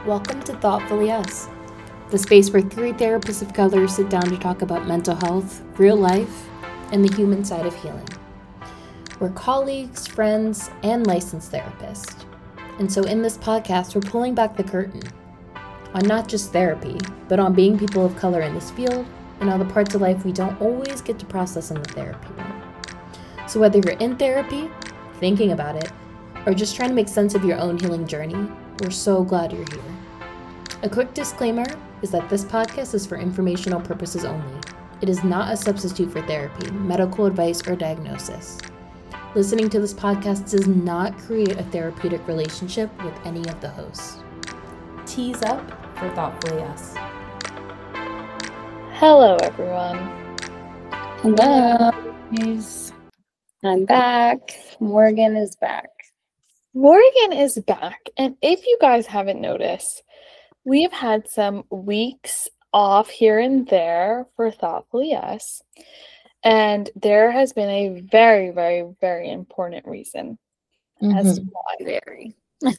Welcome to Thoughtfully Us, the space where three therapists of color sit down to talk about mental health, real life, and the human side of healing. We're colleagues, friends, and licensed therapists. And so in this podcast, we're pulling back the curtain on not just therapy, but on being people of color in this field and on the parts of life we don't always get to process in the therapy room. So whether you're in therapy, thinking about it, or just trying to make sense of your own healing journey, we're so glad you're here. A quick disclaimer is that this podcast is for informational purposes only. It is not a substitute for therapy, medical advice, or diagnosis. Listening to this podcast does not create a therapeutic relationship with any of the hosts. Tease up for Thoughtfully Us. Hello, everyone. Hello. I'm back. Morgan is back. Morgan is back, and if you guys haven't noticed, we've had some weeks off here and there for Thoughtfully Us, and there has been a very, very, very important reason as to why. Very.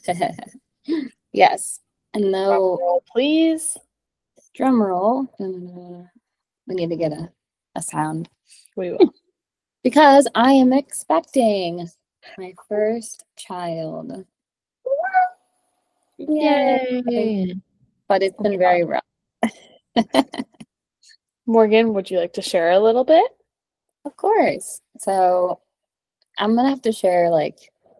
Yes. And Drum no roll, please. drum roll. We need to get a sound. We will. Because I am expecting my first child. Yay! But it's been very rough. Morgan, would you like to share a little bit? Of course. So I'm going to have to share like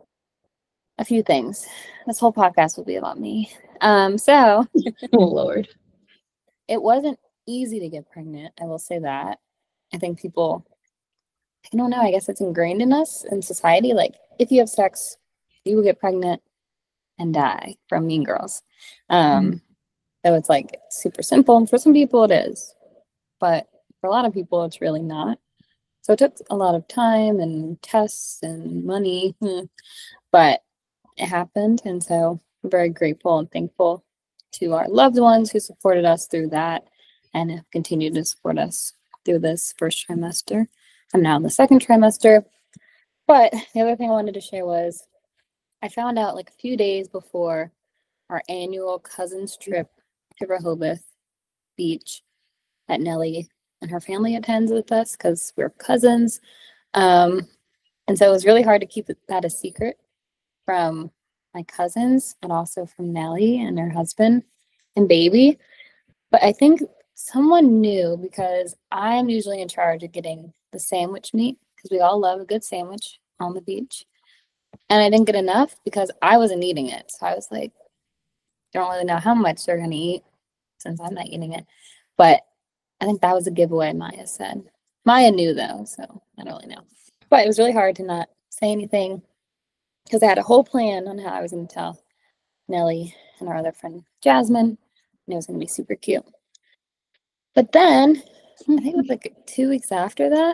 a few things. This whole podcast will be about me. So Oh, Lord. it wasn't easy to get pregnant. I will say that. I think people, I don't know, I guess it's ingrained in us in society. Like, if you have sex, you will get pregnant and die from Mean Girls. So it's like super simple. And for some people it is. But for a lot of people, it's really not. So it took a lot of time and tests and money. But it happened. And so I'm very grateful and thankful to our loved ones who supported us through that and have continued to support us through this first trimester. I'm now in the second trimester. But the other thing I wanted to share was I found out like a few days before our annual cousins trip to Rehoboth Beach that Nellie and her family attends with us because we're cousins. And so it was really hard to keep that a secret from my cousins, but also from Nellie and her husband and baby. But I think someone knew because I'm usually in charge of getting the sandwich meat because we all love a good sandwich on the beach. And I didn't get enough because I wasn't eating it. So I was like, don't really know how much they're going to eat since I'm not eating it. But I think that was a giveaway, Maya said. Maya knew, though, so I don't really know. But it was really hard to not say anything because I had a whole plan on how I was going to tell Nellie and our other friend, Jasmine, and it was going to be super cute. But then, I think it was like 2 weeks after that,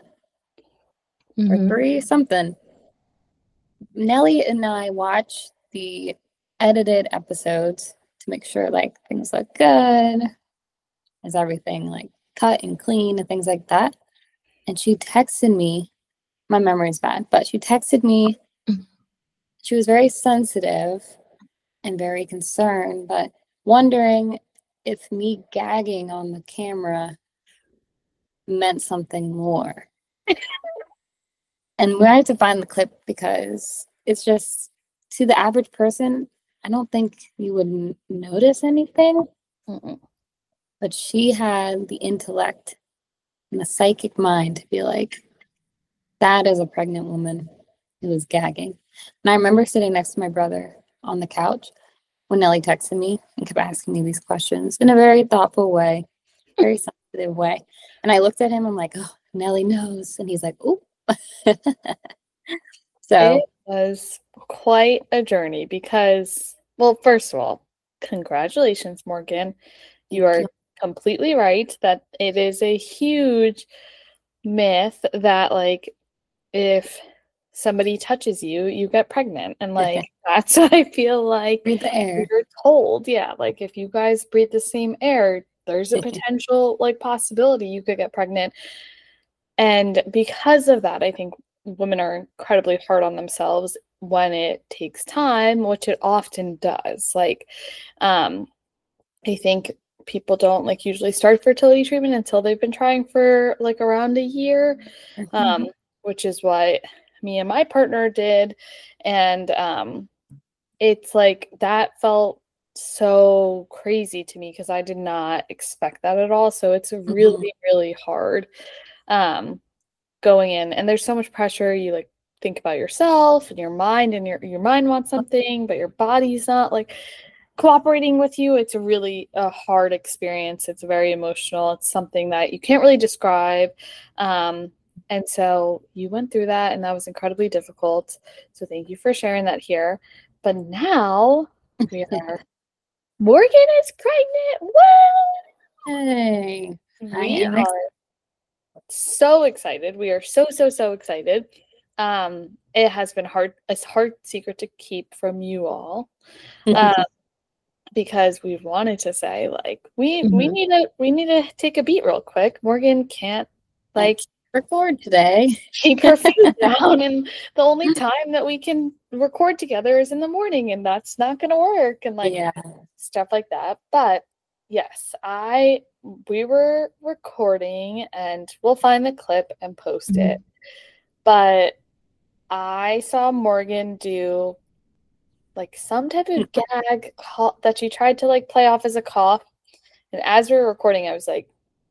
or 3, something, Nellie and I watched the edited episodes to make sure like things look good. Is everything like cut and clean and things like that? And she texted me, my memory's bad, but she texted me. She was very sensitive and very concerned, but wondering if me gagging on the camera meant something more. And we had to find the clip because it's just, to the average person, I don't think you would notice anything. But she had the intellect and the psychic mind to be like, that is a pregnant woman who is gagging. And I remember sitting next to my brother on the couch when Nellie texted me and kept asking me these questions in a very thoughtful way, very sensitive way. And I looked at him, I'm like, oh, Nellie knows. And he's like, oh. So it was quite a journey because, well, first of all, congratulations, Morgan. You are completely right that it is a huge myth that like if somebody touches you, you get pregnant. And like that's what I feel like breathe the air. you're told. Yeah, like if you guys breathe the same air, there's a potential like possibility you could get pregnant. And because of that, I think women are incredibly hard on themselves when it takes time, which it often does. Like I think people don't like usually start fertility treatment until they've been trying for like around a year, which is what me and my partner did. And it's like that felt so crazy to me because I did not expect that at all. So it's really, really hard going in. And there's so much pressure. You like think about yourself and your mind, and your mind wants something, but your body's not like cooperating with you. It's a hard experience. It's very emotional. It's something that you can't really describe. And so you went through that, and that was incredibly difficult. So thank you for sharing that here. But now Morgan is pregnant. Woo! Hey, We are so excited. We are so excited. It has been a hard secret to keep from you all. Because we've wanted to say like we need to take a beat real quick. Morgan can't like record today. keep her feet down, and the only time that we can record together is in the morning, and that's not gonna work, and like stuff like that. But yes, we were recording, and we'll find the clip and post it. But I saw Morgan do like some type of gag that she tried to like play off as a cough. And as we were recording, I was like,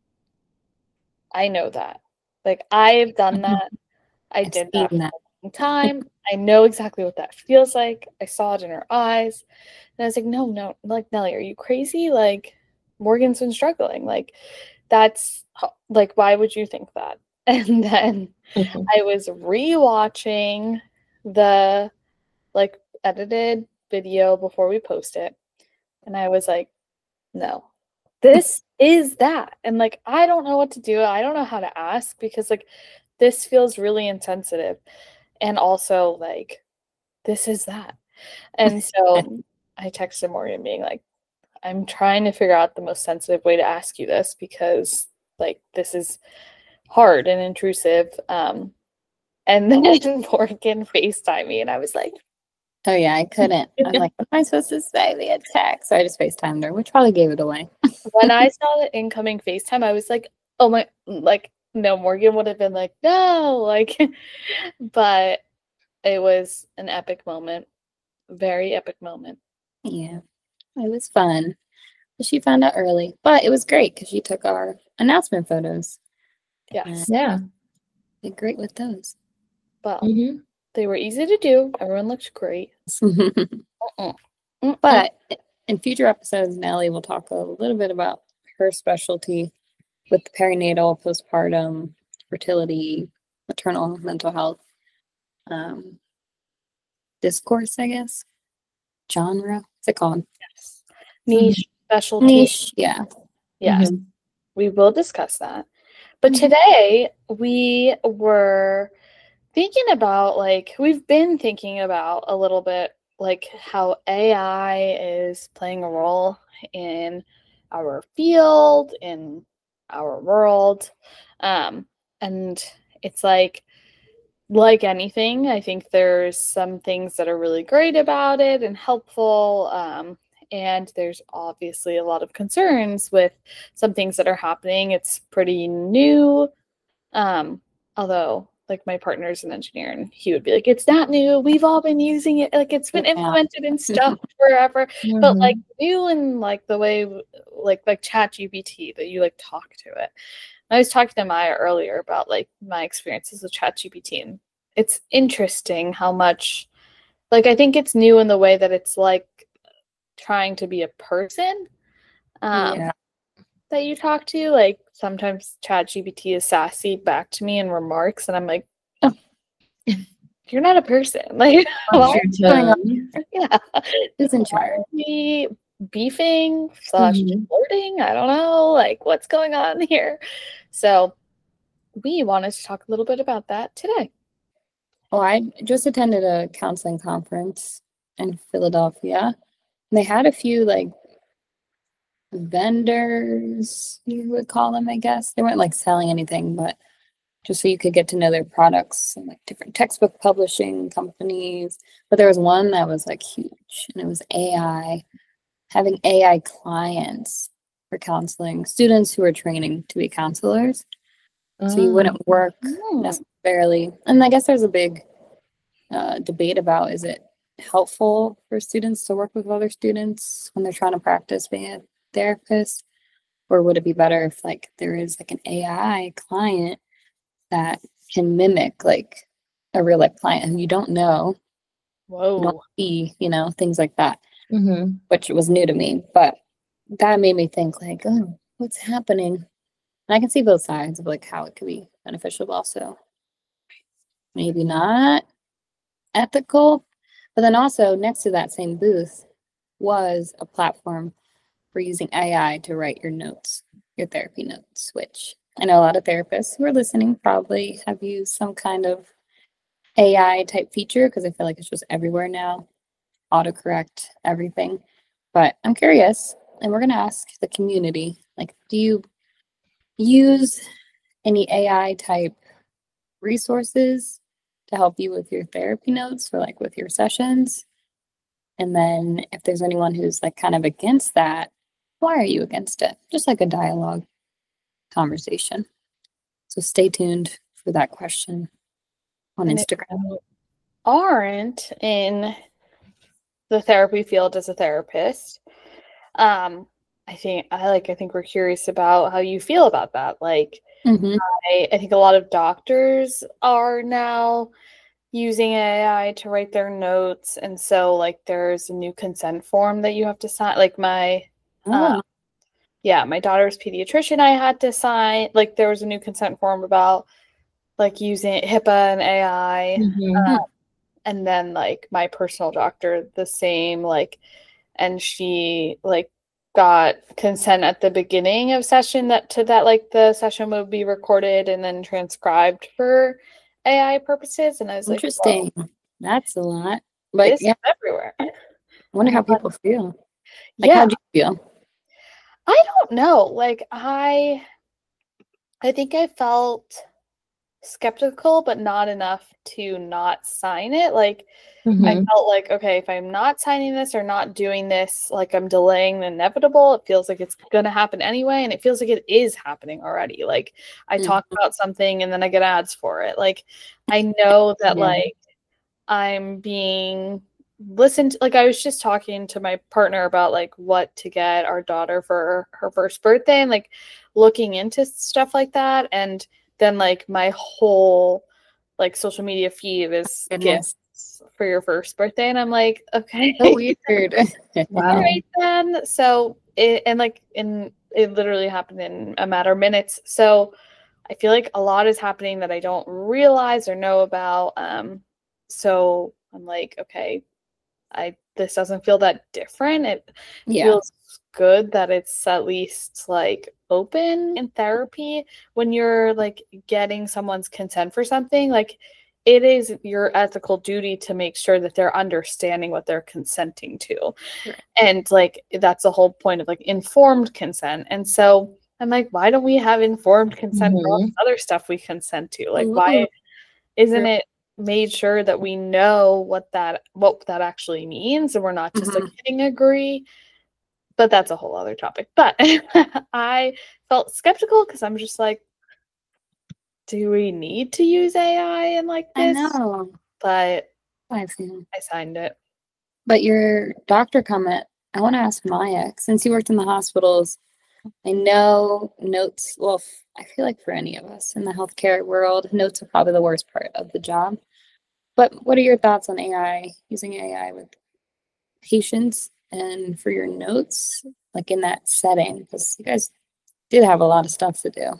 I know that. Like, I've done that. I did that for a long time. I know exactly what that feels like. I saw it in her eyes. And I was like, no, like, Nellie, are you crazy? Like, Morgan's been struggling. Like, that's, like, why would you think that? And then I was rewatching the, like, edited video before we post it. And I was like, no, this is that. And like, I don't know what to do. I don't know how to ask because like, this feels really insensitive. And also like, this is that. And so I texted Morgan being like, I'm trying to figure out the most sensitive way to ask you this because like, this is hard and intrusive. And then Morgan FaceTimed me and I was like, oh yeah, I couldn't. I was like, what am I supposed to say via text? So I just FaceTimed her, which probably gave it away. When I saw the incoming FaceTime, I was like, oh my, like, no, Morgan would have been like, no, like, but it was an epic moment. Very epic moment. Yeah, it was fun. She found out early, but it was great because she took our announcement photos. Yes. Yeah. Did great with those. Well, they were easy to do. Everyone looked great. But in future episodes, Nellie will talk a little bit about her specialty with perinatal, postpartum, fertility, maternal mental health discourse, I guess. Genre. What's it called? Yes. Niche, specialty. Niche, yeah. Yes. We will discuss that. But today we were thinking about, like, we've been thinking about a little bit, like, how AI is playing a role in our field, in our world. And it's like anything, I think there's some things that are really great about it and helpful. And there's obviously a lot of concerns with some things that are happening. It's pretty new. Although, like, my partner's an engineer and he would be like, it's not new. We've all been using it. Like, it's been implemented in stuff forever. But, like, new in, like, the way, like ChatGPT, that you, like, talk to it. I was talking to Maya earlier about, like, my experiences with ChatGPT. And it's interesting how much, like, I think it's new in the way that it's, like, trying to be a person that you talk to. Like, sometimes ChatGPT is sassy back to me in remarks, and I'm like, oh, you're not a person. Like, Yeah, who's in charge? Beefing / flirting? I don't know. Like, what's going on here? So we wanted to talk a little bit about that today. Well, I just attended a counseling conference in Philadelphia. They had a few, like, vendors, you would call them, I guess. They weren't, like, selling anything, but just so you could get to know their products and, like, different textbook publishing companies. But there was one that was, like, huge, and it was AI having AI clients for counseling students who are training to be counselors. So you wouldn't work necessarily. And I guess there's a big debate about, is it helpful for students to work with other students when they're trying to practice being a therapist? Or would it be better if like there is like an AI client that can mimic like a real life client who you don't know, you don't see, things like that, which was new to me. But that made me think like, oh, what's happening? And I can see both sides of like how it could be beneficial, but also maybe not ethical. But then also next to that same booth was a platform for using AI to write your notes, your therapy notes, which I know a lot of therapists who are listening probably have used some kind of AI type feature, because I feel like it's just everywhere now, autocorrect everything. But I'm curious, and we're going to ask the community, like, do you use any AI type resources to help you with your therapy notes or like with your sessions? And then if there's anyone who's like kind of against that, why are you against it? Just like a dialogue conversation. So stay tuned for that question on Instagram. If you aren't in the therapy field as a therapist, I think we're curious about how you feel about that. Like, I think a lot of doctors are now using AI to write their notes, and so like there's a new consent form that you have to sign. Like my daughter's pediatrician, I had to sign. Like there was a new consent form about like using HIPAA and AI, and then like my personal doctor, the same. Like, and she like got consent at the beginning of session that like the session would be recorded and then transcribed for AI purposes. And I was interesting. Like, that's a lot. But it's everywhere. I wonder how people feel. Like, how do you feel? I don't know. Like I think I felt skeptical, but not enough to not sign it. Like I felt like, okay, if I'm not signing this or not doing this, like I'm delaying the inevitable. It feels like it's going to happen anyway. And it feels like it is happening already. Like I talk about something and then I get ads for it. Like I know that like I'm being listened to. Like I was just talking to my partner about like what to get our daughter for her first birthday and like looking into stuff like that. And then like my whole like social media feed is gifts for your first birthday, and I'm like, okay, so weird. Wow. Right then. So it literally happened in a matter of minutes. So I feel like a lot is happening that I don't realize or know about. So I'm like, okay, this doesn't feel that different. It feels good that it's at least like open in therapy when you're like getting someone's consent for something. Like it is your ethical duty to make sure that they're understanding what they're consenting to. Right. And like that's the whole point of like informed consent. And so I'm like, why don't we have informed consent for all this other stuff we consent to? Like why isn't it made sure that we know what that actually means and we're not just like hitting agree? But that's a whole other topic. But I felt skeptical because I'm just like, do we need to use AI in like this? I know. But I signed it. But your doctor comment, I want to ask Maya, since you worked in the hospitals, I know notes, well, I feel like for any of us in the healthcare world, notes are probably the worst part of the job. But what are your thoughts on AI, using AI with patients and for your notes, like in that setting? Because you guys did have a lot of stuff to do.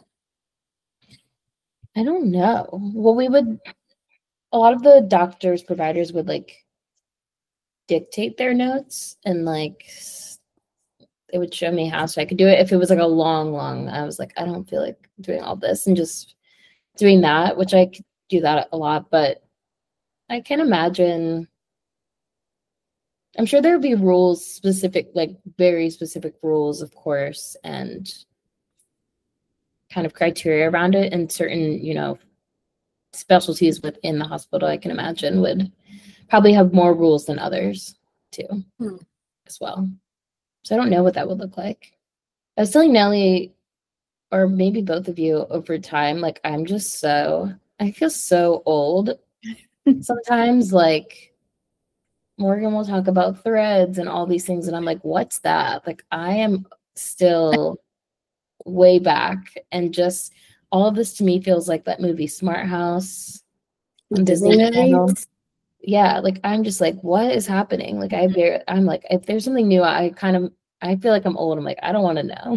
I don't know. Well, a lot of the doctors, providers would like dictate their notes and like it would show me how so I could do it. If it was like a long, I was like, I don't feel like doing all this and just doing that, which I could do that a lot, but I can imagine, I'm sure there would be rules specific, like very specific rules, of course, and kind of criteria around it, and certain, specialties within the hospital, I can imagine, would probably have more rules than others too, as well. So I don't know what that would look like. I was telling Nellie, or maybe both of you, over time, like I feel so old sometimes. Like Morgan will talk about threads and all these things, and I'm like, what's that? Like I am still way back, and just all of this to me feels like that movie Smart House on Disney Channel. Yeah, like I'm just like, what is happening? Like I'm like, if there's something new, I feel like I'm old. I'm like, I don't want to know.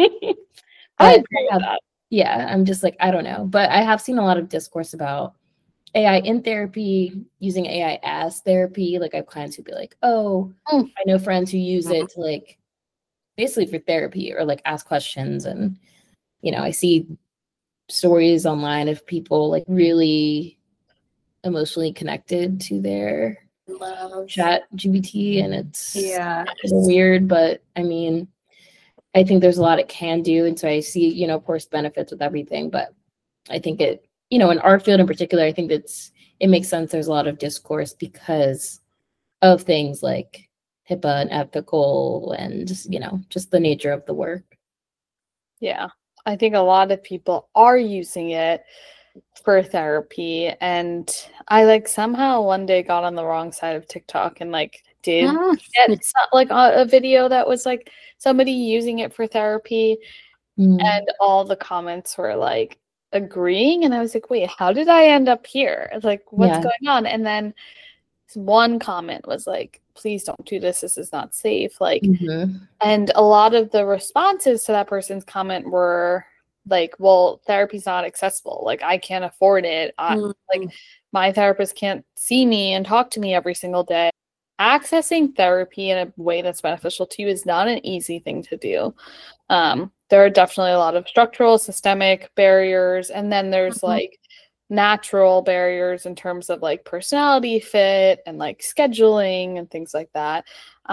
I agree with that. Yeah, I'm just like, I don't know. But I have seen a lot of discourse about AI in therapy, using AI as therapy. Like I have clients who'd be like, oh, I know friends who use it to like basically for therapy or like ask questions. And, I see stories online of people like really emotionally connected to their chat GPT, and it's weird, but I mean, I think there's a lot it can do, and so I see, of course, benefits with everything, but I think it, in our field in particular, I think it makes sense. There's a lot of discourse because of things like HIPAA and ethical and just the nature of the work. Yeah, I think a lot of people are using it for therapy, and I like somehow one day got on the wrong side of TikTok and like did get like a video that was like somebody using it for therapy, and all the comments were like agreeing, and I was like, wait, how did I end up here? Like, what's going on? And then one comment was like, please don't do this is not safe. Like, and a lot of the responses to that person's comment were like, well, therapy's not accessible. Like, I can't afford it. Like, my therapist can't see me and talk to me every single day. Accessing therapy in a way that's beneficial to you is not an easy thing to do. There are definitely a lot of structural, systemic barriers, and then there's like natural barriers in terms of like personality fit and like scheduling and things like that.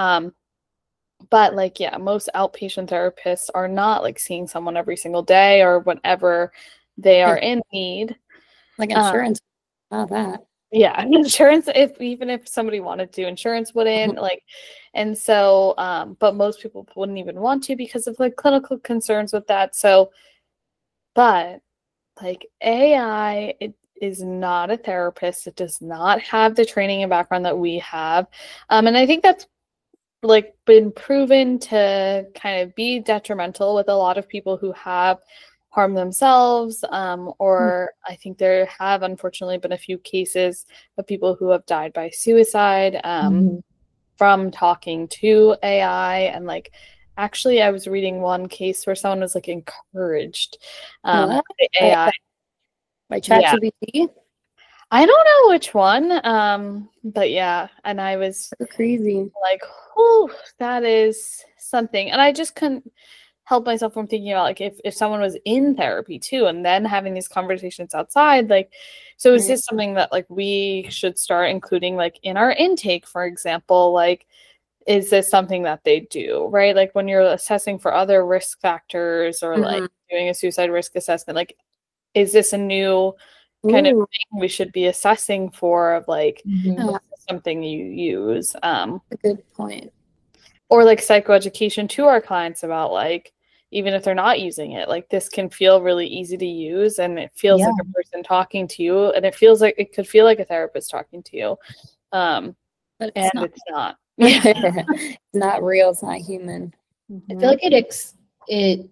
But like, yeah, most outpatient therapists are not like seeing someone every single day or whenever they are in need. Like insurance, that. Yeah, insurance, even if somebody wanted to, insurance wouldn't like, and so, but most people wouldn't even want to because of like clinical concerns with that. So, but like AI, it is not a therapist. It does not have the training and background that we have. And I think that's like been proven to kind of be detrimental with a lot of people who have harmed themselves, or I think there have unfortunately been a few cases of people who have died by suicide from talking to AI. And like, actually, I was reading one case where someone was like encouraged by AI. By ChatGPT? I don't know which one, but yeah, and I was crazy. Like, oh, that is something. And I just couldn't help myself from thinking about like if someone was in therapy too, and then having these conversations outside, like, so is this something that like we should start including like in our intake, for example? Like, is this something that they do, right? Like when you're assessing for other risk factors or like doing a suicide risk assessment, like, is this a new kind of thing we should be assessing for of like something you use? A good point. Or like psychoeducation to our clients about like, even if they're not using it, like this can feel really easy to use, and it feels like a person talking to you, and it feels like it could feel like a therapist talking to you. But it's not. It's not real. It's not human. I feel like it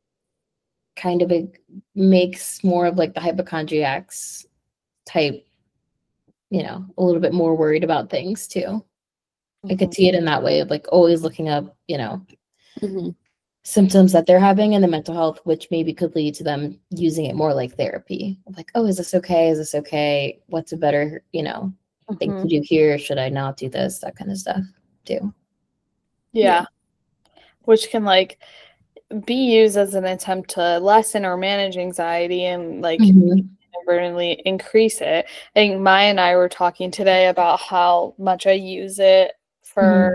kind of makes more of like the hypochondriacs type, a little bit more worried about things too. I could see it in that way of like always looking up, symptoms that they're having in the mental health, which maybe could lead to them using it more like therapy. Like, oh, is this okay? Is this okay? What's a better, thing to do here? Should I not do this? That kind of stuff too. Yeah. Which can like be used as an attempt to lessen or manage anxiety and like inadvertently increase it. I think Maya and I were talking today about how much I use it for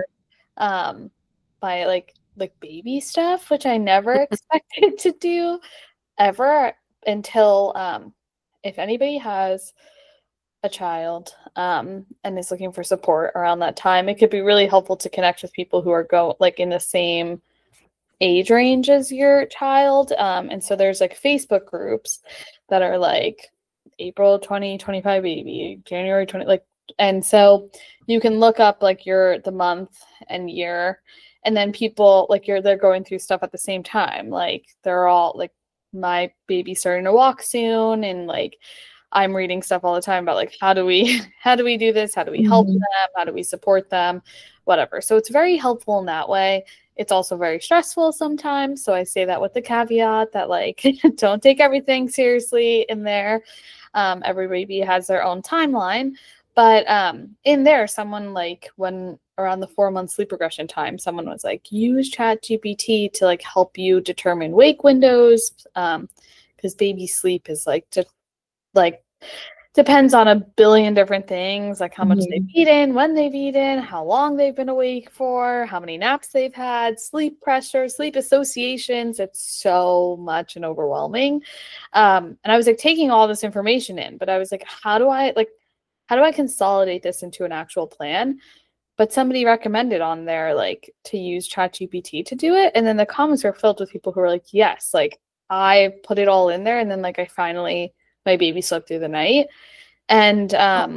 my like baby stuff, which I never expected to do ever until if anybody has a child and is looking for support around that time, it could be really helpful to connect with people who are in the same age range as your child. And so there's like Facebook groups that are like April 2025 baby, January 20, like, and so you can look up like the month and year, and then people like they're going through stuff at the same time. Like they're all like, my baby's starting to walk soon, and like I'm reading stuff all the time about like how do we do this? How do we help them? How do we support them? Whatever. So it's very helpful in that way. It's also very stressful sometimes. So I say that with the caveat that like don't take everything seriously in there. Every baby has their own timeline. But in there, someone like when around the 4-month sleep regression time, someone was like, use ChatGPT to like help you determine wake windows. Because baby sleep is like just like depends on a billion different things, like how much they've eaten, when they've eaten, how long they've been awake for, how many naps they've had, sleep pressure, sleep associations. It's so much and overwhelming. And I was like taking all this information in, but I was like, how do I consolidate this into an actual plan? But somebody recommended on there like to use ChatGPT to do it. And then the comments were filled with people who were like, yes, like I put it all in there. And then like my baby slept through the night. And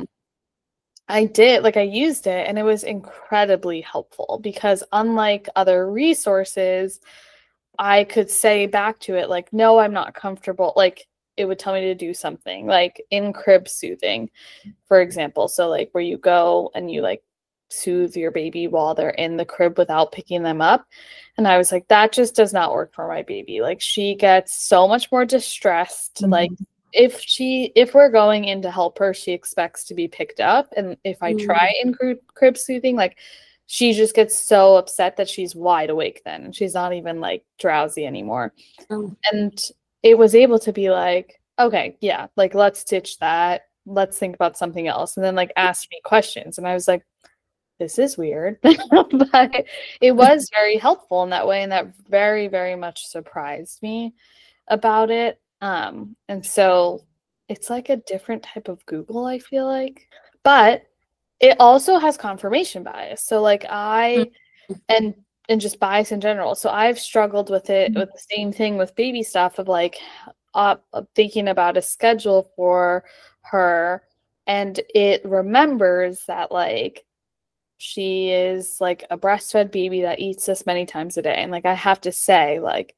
I used it, and it was incredibly helpful because unlike other resources, I could say back to it, like, no, I'm not comfortable. Like it would tell me to do something like in crib soothing, for example. So like where you go and you like soothe your baby while they're in the crib without picking them up. And I was like, that just does not work for my baby. Like she gets so much more distressed. Like if we're going in to help her, she expects to be picked up. And if I try in crib soothing, like she just gets so upset that she's wide awake then. And she's not even like drowsy anymore. And it was able to be like, okay, yeah, like let's ditch that. Let's think about something else. And then like ask me questions. And I was like, this is weird. But it was very helpful in that way. And that very, very much surprised me about it. And so it's like a different type of Google, I feel like. But it also has confirmation bias. So like and just bias in general. So I've struggled with it with the same thing with baby stuff of like thinking about a schedule for her, and it remembers that like she is like a breastfed baby that eats this many times a day. And like I have to say like,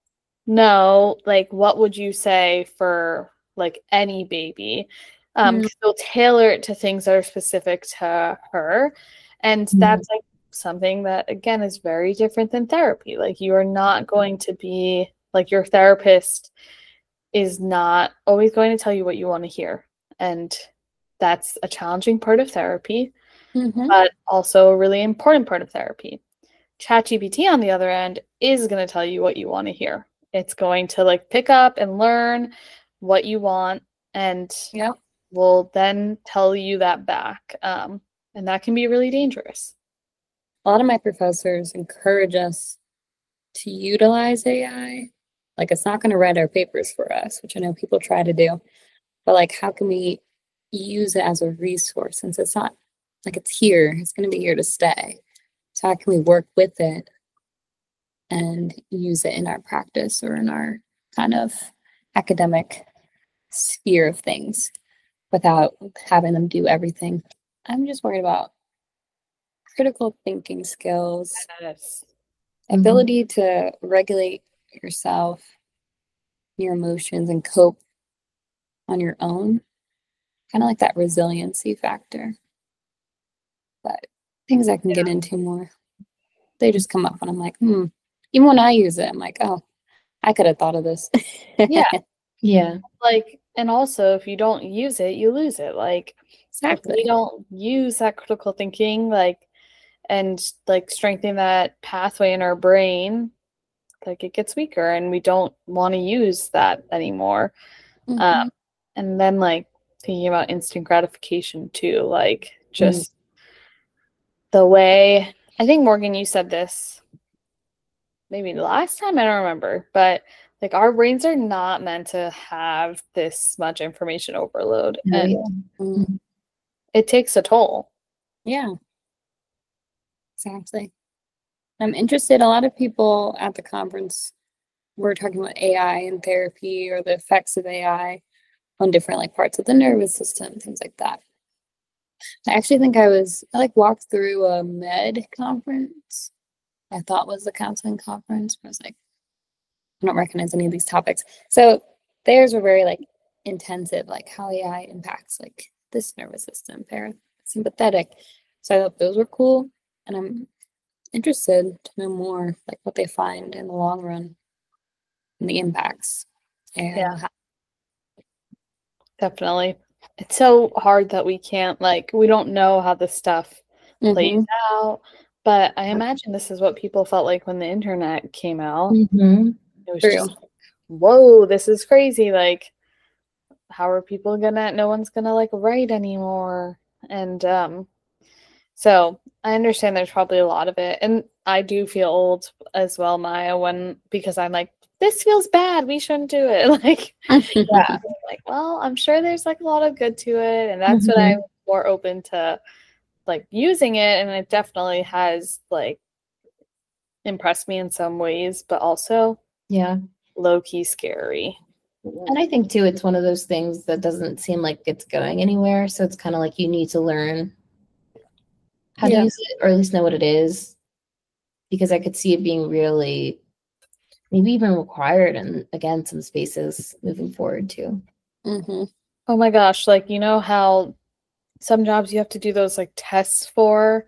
no, like what would you say for like any baby? They'll tailor it to things that are specific to her. And that's like something that again is very different than therapy. Like you are not going to be like, your therapist is not always going to tell you what you want to hear. And that's a challenging part of therapy, but also a really important part of therapy. ChatGPT, on the other end, is going to tell you what you want to hear. It's going to like pick up and learn what you want, and will then tell you that back. And that can be really dangerous. A lot of my professors encourage us to utilize AI. Like it's not going to write our papers for us, which I know people try to do. But like, how can we use it as a resource since it's not like it's here, it's going to be here to stay. So how can we work with it and use it in our practice or in our kind of academic sphere of things without having them do everything? I'm just worried about critical thinking skills, ability to regulate yourself, your emotions, and cope on your own. Kind of like that resiliency factor. But things I can get into more. They just come up and I'm like, Even when I use it, I'm like, oh, I could have thought of this. Yeah. Like, and also if you don't use it, you lose it. Like, Exactly. if we don't use that critical thinking, like, and like strengthen that pathway in our brain, like it gets weaker and we don't want to use that anymore. And then like thinking about instant gratification too, like just the way, I think Morgan, you said this maybe last time, I don't remember, but Like our brains are not meant to have this much information overload. Oh, And yeah. Mm, it takes a toll. yeah, exactly. I'm interested. A lot of people at the conference were talking about AI and therapy or the effects of AI on different like parts of the nervous system, things like that. I actually think I like walked through a med conference. I thought was the counseling conference, but I was like, I don't recognize any of these topics. So theirs were very like intensive, like how AI impacts like this nervous system, parasympathetic. So I thought those were cool, and I'm interested to know more, like what they find in the long run and the impacts. And Yeah. Definitely. It's so hard that we can't we don't know how this stuff plays out. But I imagine this is what people felt like when the internet came out. Mm-hmm. It was True. just, whoa, this is crazy. Like, how are people no one's gonna like write anymore? And so I understand there's probably a lot of it. And I do feel old as well, Maya, because I'm like, this feels bad. We shouldn't do it. Like, yeah. Like, well, I'm sure there's like a lot of good to it. And that's what I'm more open to like using it. And it definitely has like impressed me in some ways, but also low-key scary. And I think too, it's one of those things that doesn't seem like it's going anywhere. So it's kind of like you need to learn how to use it, or at least know what it is, because I could see it being really maybe even required in, again, some spaces moving forward too. Oh my gosh, like, you know how some jobs you have to do those like tests for,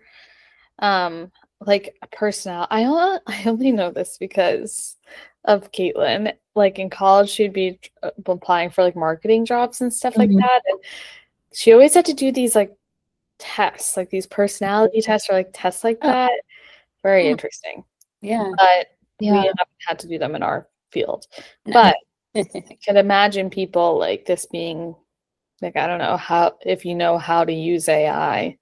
like personnel. I only know this because of Caitlin. Like in college, she'd be applying for like marketing jobs and stuff like that, and she always had to do these like tests, like these personality tests or like tests like that. Very interesting. Yeah. But we haven't had to do them in our field. But I can imagine people like this being like, I don't know if you know how to use AI,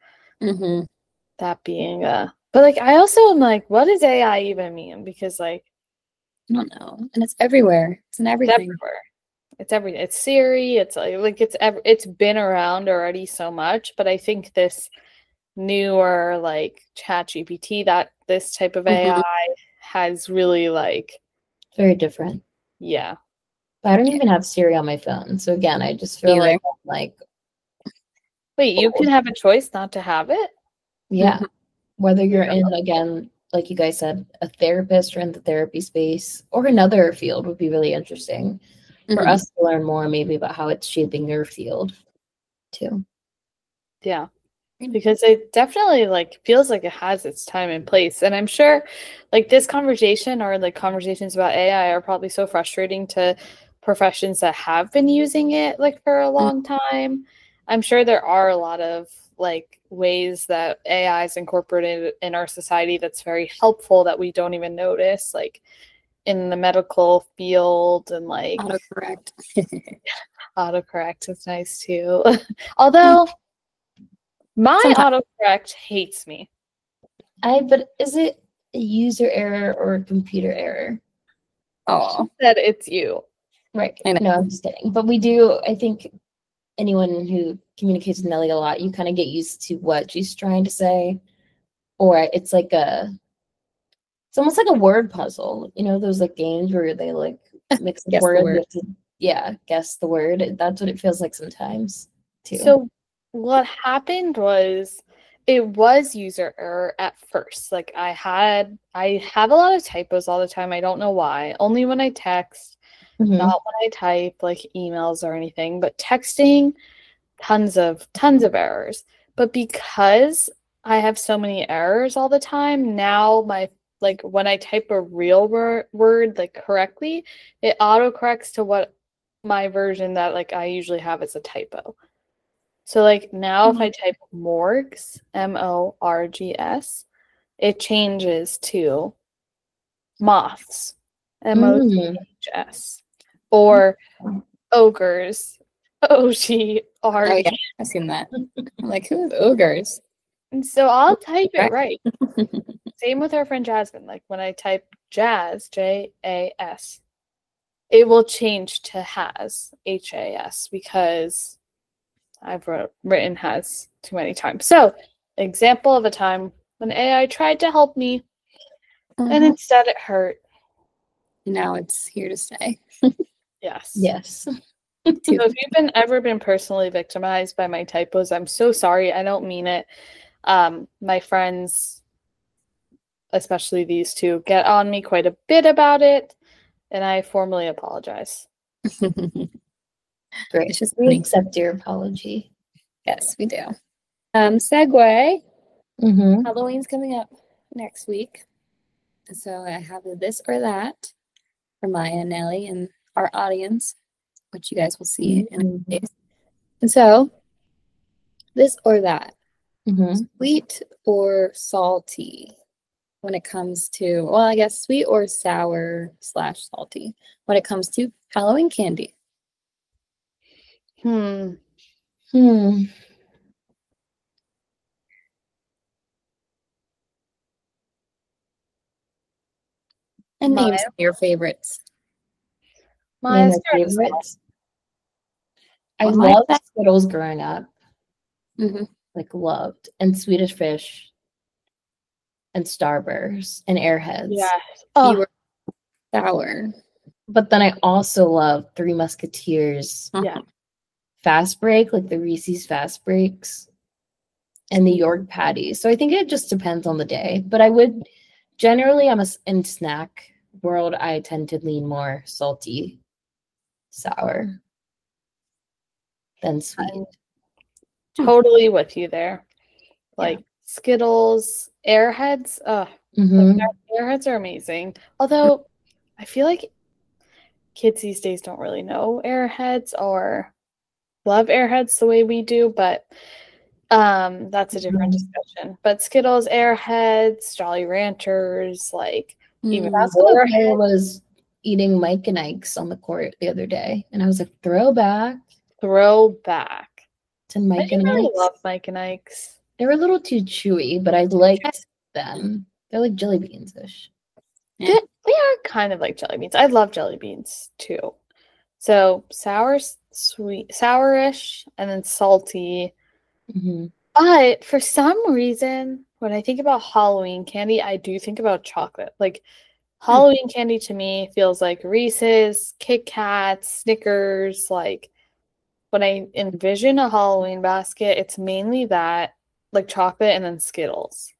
that being but like I also am like, what does AI even mean? Because like I don't know. And it's everywhere. It's in everything. It's everything. It's Siri. It's it's been around already so much, but I think this newer like ChatGPT, that this type of AI has really like very different. Yeah. But I don't even have Siri on my phone. So again, I just feel like wait, you can have a choice not to have it? Yeah. Whether you're in, again, like you guys said, a therapist or in the therapy space or another field would be really interesting for us to learn more maybe about how it's shaping your field too. Yeah. Because it definitely like feels like it has its time and place. And I'm sure like this conversation or like conversations about AI are probably so frustrating to professions that have been using it like for a long time. I'm sure there are a lot of like ways that AI is incorporated in our society that's very helpful that we don't even notice, like in the medical field and like autocorrect is nice too. Although my autocorrect hates me. But is it a user error or a computer error? Oh, that it's you. Right. No, I'm just kidding. But we do, I think anyone who communicates with Nelly a lot, you kind of get used to what she's trying to say. Or it's like it's almost like a word puzzle. You know, those like games where they like mix the words. You have to, guess the word. That's what it feels like sometimes too. So what happened was it was user error at first. Like I have a lot of typos all the time. I don't know why. Only when I text, not when I type like emails or anything, but texting, tons of errors. But because I have so many errors all the time, now like when I type a real word like correctly, it autocorrects to what my version that like I usually have as a typo. So like now if I type morgs, MORGS, it changes to moths, MOTHS, or ogres, OGRE. Oh yeah, I've seen that. I'm like, who's ogres? And so I'll type it right. Same with our friend Jasmine. Like when I type jazz, JAS, it will change to has, HAS, because I've written has too many times. So, example of a time when AI tried to help me and instead it hurt. Now it's here to stay. Yes. Yes. So if you've ever been personally victimized by my typos, I'm so sorry. I don't mean it. My friends, especially these two, get on me quite a bit about it, and I formally apologize. Great. We accept your apology. Yes, we do. Segue. Mm-hmm. Halloween's coming up next week. So I have a this or that for Maya and Nelly and our audience, which you guys will see in a few days. And so, this or that, sweet or salty when it comes to, well, I guess sweet or sour / salty when it comes to Halloween candy. And name some of your favorites. My favorites. I loved Skittles growing up. Like loved. And Swedish Fish. And Starburst. And Airheads. Yeah. You were sour. But then I also love Three Musketeers. Yeah. Fast Break, like the Reese's Fast Breaks. And the York patties. So I think it just depends on the day. But I would generally, in snack world, I tend to lean more salty, sour than sweet. I'm totally with you there. Like Skittles, Airheads. Airheads are amazing. Although I feel like kids these days don't really know Airheads or love Airheads the way we do, but that's a different discussion. But Skittles, Airheads, Jolly Ranchers, like even I was eating Mike and Ike's on the court the other day, and I was like, throwback to Mike and Ike's. I love Mike and Ike's. They were a little too chewy, but I liked them. They're like jelly beans-ish. They are kind of like jelly beans. I love jelly beans too. So sour, sweet, sourish, and then salty. But for some reason, when I think about Halloween candy, I do think about chocolate. Like Halloween candy to me feels like Reese's, Kit Kats, Snickers. Like when I envision a Halloween basket, it's mainly that, like chocolate and then Skittles.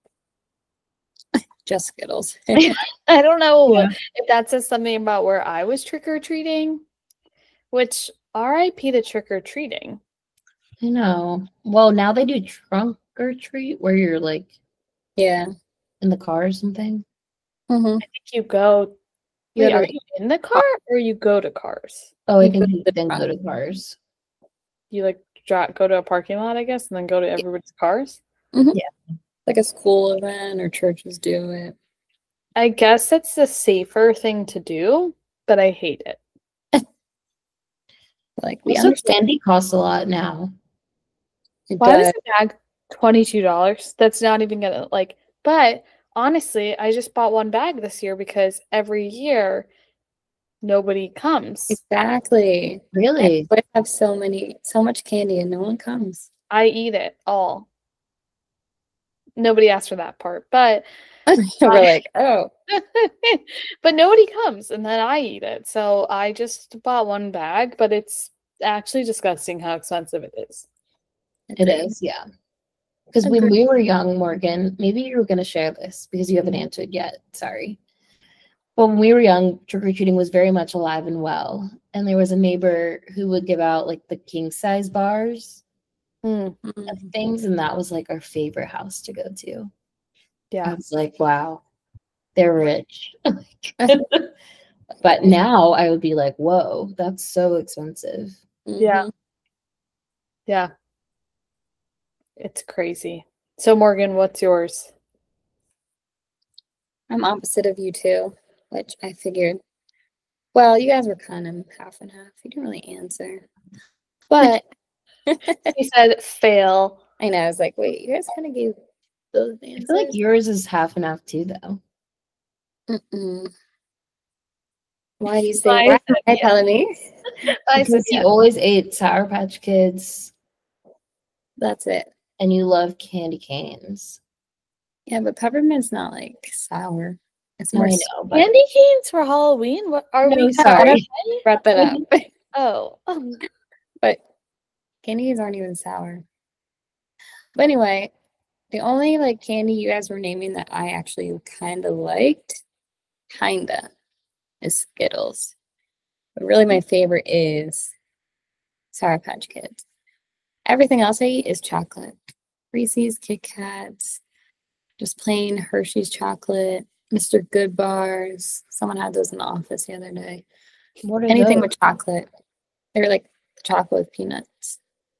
Just Skittles. I don't know if that says something about where I was trick-or-treating, which RIP to trick-or-treating. I know. Well, now they do trunk or treat where you're like in the car or something. I think you go. Wait, are you in the car or you go to cars? Oh, I think you then go to cars. You like go to a parking lot, I guess, and then go to everybody's cars? Yeah. Like a school event or churches do it. I guess it's the safer thing to do, but I hate it. Like also candy costs a lot now. Why is a bag $22? That's not even gonna but honestly, I just bought one bag this year because every year nobody comes. Exactly. Really? I have so much candy and no one comes. I eat it all. Nobody asked for that part, but we're like, oh. But nobody comes, and then I eat it. So I just bought one bag, but it's actually disgusting how expensive it is. It is, yeah. Because when we were young, Morgan, maybe you were going to share this because you haven't answered yet. Sorry. But when we were young, trick-or-treating was very much alive and well. And there was a neighbor who would give out like the king-size bars of things. And that was like our favorite house to go to. Yeah. I was like, wow, they're rich. But now I would be like, whoa, that's so expensive. Yeah. Yeah. It's crazy. So Morgan, what's yours? I'm opposite of you too, which I figured. Well, you guys were kind of half and half. You didn't really answer. But you said fail. I know. I was like, wait, you guys kind of gave those answers. I feel like yours is half and half too, though. Why do you say Why why? is it- Hi, Melanie. Because you always ate Sour Patch Kids That's it. and you love candy canes. Yeah, but peppermint's not like sour. It's I more know, but Candy canes for Halloween? What are No, we? sorry. brought that up. Oh. But candies aren't even sour. But anyway, the only like candy you guys were naming that I actually kind of liked, is Skittles. But really, my favorite is Sour Patch Kids. Everything else I eat is chocolate. Reese's, Kit Kats, just plain Hershey's chocolate, Mr. Good bars. Someone had those in the office the other day. what are Anything those? with chocolate. They're like chocolate with peanuts.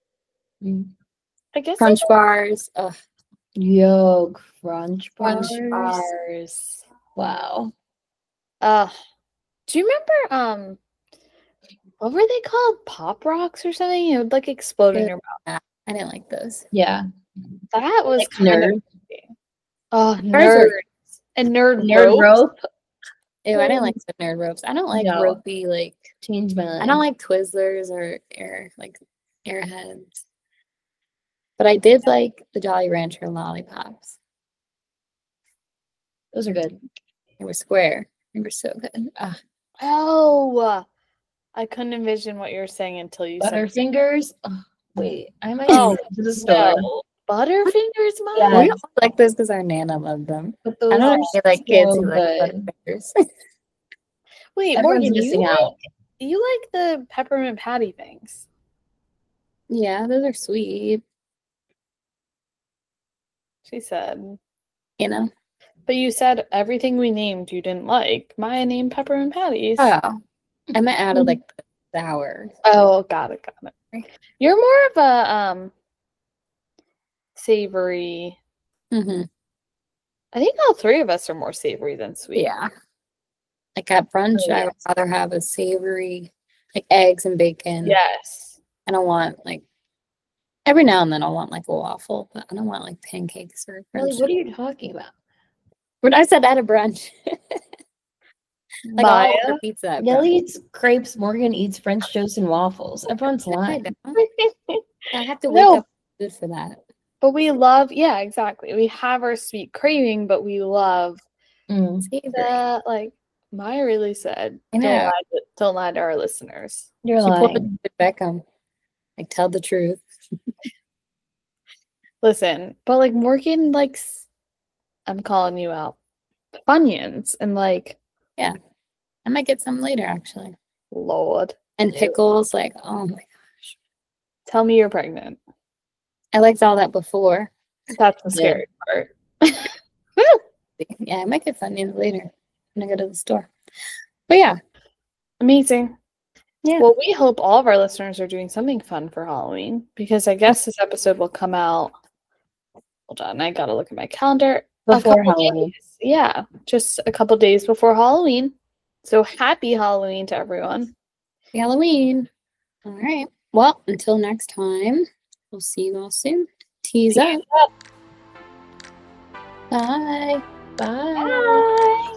I guess Crunch bars. Ugh, Yo, Crunch Crunch Bars. bars. Wow. Do you remember what were they called? Pop rocks or something? It would like explode in Yeah. your mouth. I didn't like those. Yeah. That was Like kind Nerd. of oh Ours nerd were- and nerd Nerd rope. Rope Ew, I didn't like the nerd ropes. I don't like No. ropey like changed my life. I don't like Twizzlers or Airheads. But I did like the Jolly Rancher lollipops. Those are good. They were square. They were so good. Ugh. Oh, I couldn't envision what you were saying until you said Butterfingers. Oh, wait, I might Oh, go to the store. no. Butterfingers, Mom? Yeah. We all like those because our Nana loved them. But I those don't know are any like kids so who like good. Butterfingers. Wait, Everyone's Morgan, missing out. you like the peppermint patty things? Yeah, those are sweet. She said. You know? But you said everything we named you didn't like. Maya named peppermint patties. Oh. I meant out of like the sour. Oh, got it. You're more of a savory. Mm-hmm. I think all three of us are more savory than sweet. Yeah. Like at brunch, Oh, I would rather have a savory, like eggs and bacon. Yes. I don't want like every now and then I'll want like a waffle, but I don't want like pancakes or Really, brunch. what are you talking about? When I said at a brunch, like Maya? I'll order pizza. At Nelly brunch. eats crepes. Morgan eats French toast and waffles. Everyone's I lying. don't. I have to wake No. up good for that. But we love, yeah, exactly. We have our sweet craving, but we love Mm. Savory. that. Like Maya really said, I know. don't lie to our listeners. You're She pulled lying. it Beckham. Like tell the truth. Listen, but like Morgan likes, I'm calling you out, Funyuns and like, I might get some later actually. Lord, And pickles, like oh my tell me you're pregnant. I liked all that before. That's the Yeah. scary part. Yeah, I might get Funyuns later when I go to the store. But yeah. Amazing. Yeah. Well, we hope all of our listeners are doing something fun for Halloween because I guess this episode will come out. Hold on, I gotta look at my calendar. A Before couple Halloween. days. Yeah, just a couple days before Halloween. So happy Halloween to everyone. Happy Halloween. All right. Well, until next time, we'll see you all soon. Tease up. Bye. Bye. Bye.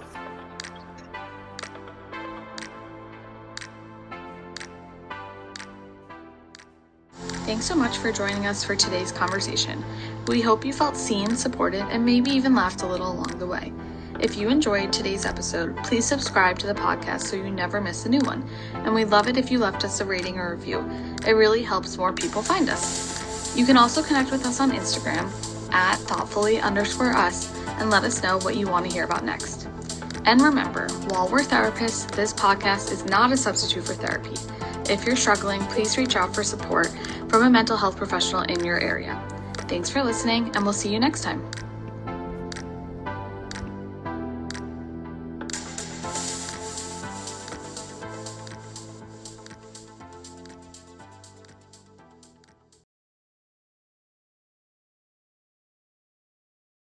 Thanks so much for joining us for today's conversation. We hope you felt seen, supported, and maybe even laughed a little along the way. If you enjoyed today's episode, please subscribe to the podcast so you never miss a new one. And we'd love it if you left us a rating or review. It really helps more people find us. You can also connect with us on Instagram at thoughtfully_us and let us know what you want to hear about next. And remember, while we're therapists, this podcast is not a substitute for therapy. If you're struggling, please reach out for support from a mental health professional in your area. Thanks for listening, and we'll see you next time.